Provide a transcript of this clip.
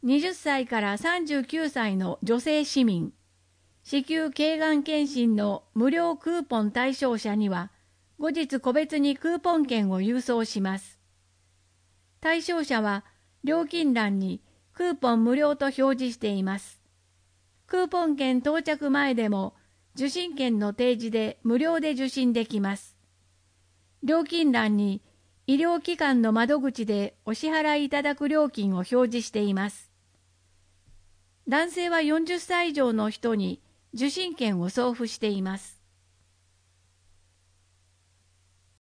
20歳から39歳の女性市民、子宮頸がん検診の無料クーポン対象者には、後日個別にクーポン券を郵送します。対象者は料金欄にクーポン無料と表示しています。クーポン券到着前でも受診券の提示で無料で受診できます。料金欄に医療機関の窓口でお支払いいただく料金を表示しています。男性は40歳以上の人に受診券を送付しています。